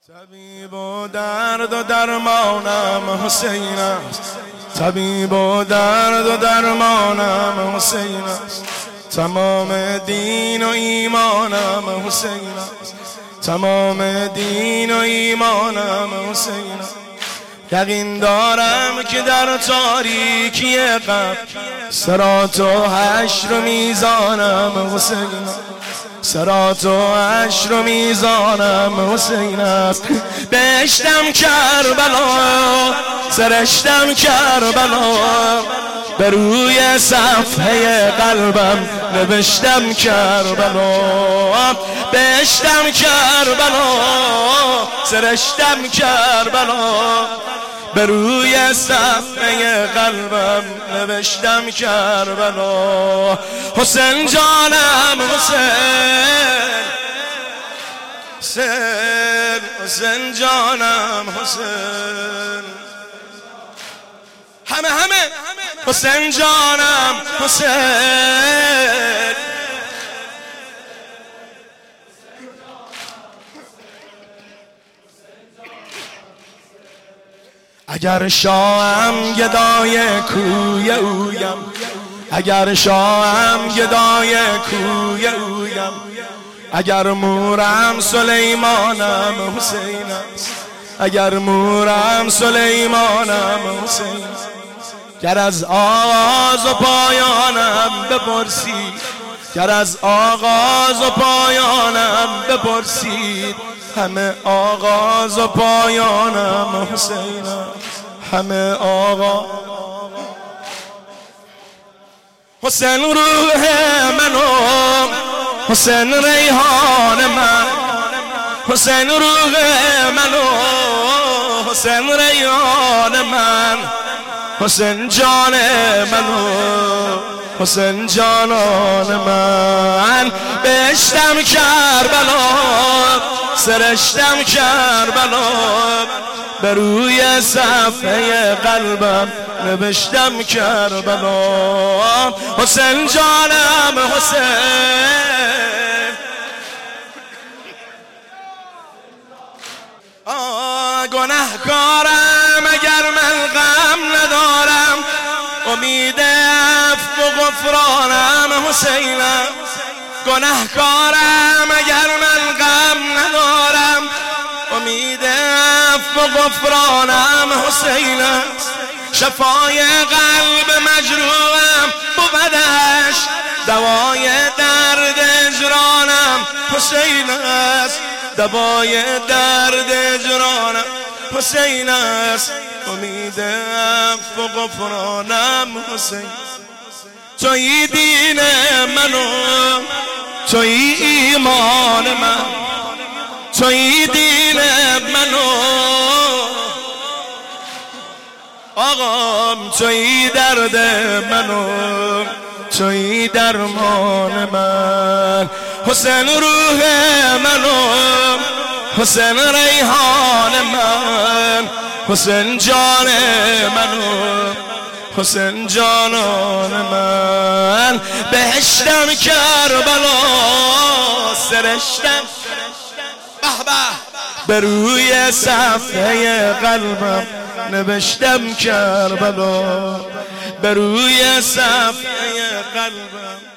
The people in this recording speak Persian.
طبیب و درد و درمانم حسین است. طبیب و درد و درمانم حسین است. تمام دین و ایمانم حسین است. تمام دین و ایمانم حسین است. یقین دارم که در تاریکی قبر صراط و حشر و میزانم حسین است. صراط و حشر و میزانم حسین است. بهشتم کربلا، سرشتم کربلا، به روی صفحه قلبم نوشتم کربلا. بهشتم کربلا، سرشتم کربلا، به روی صفحه قلبم نوشتم کربلا. حسین جانم حسین، حسین حسین جانم حسین، همه حسین جانم حسین. اگر شاهم گدای کوی اویم، اگر شاهم گدای کوی اویم، اگر مورم سلیمانم حسین است. اگر مورم سلیمانم حسین است. گر از آغاز و پایانم بپرسید، گر از آغاز و پایانم بپرسید، همه آغاز و پایانم حسین است. همه آغاز حسین روح منم، حسین ریحان من، حسین روح منم، حسین ریحان من، حسین جان منو، حسین جانان من. بهشتم کربلا، سرشتم کربلا، به روی صفحه قلبم نوشتم کربلا. حسین جانم حسین، گناهکارم اگر من غم ندارم، امید عفو و غفرانم حسین. گناهکارم اگر من غم ندارم، امید عفو و غفرانم حسین. شفای قلب مجروحم بودش، دوای درد اجرانم حسین است. دوای درد اجرانم حسین است. امید عفو و غفرانم حسین. تویی دین منو، تویی ایمان من، تویی دین منو آقام، تویی درد منو، تویی درمان من. حسین روح منو، حسین ریحان من، حسین جان منو، حسین جانان من. بهشتم کربلا، سرشتم به روی صفحه قلبم نوشتم کربلا، به روی صفحه قلبم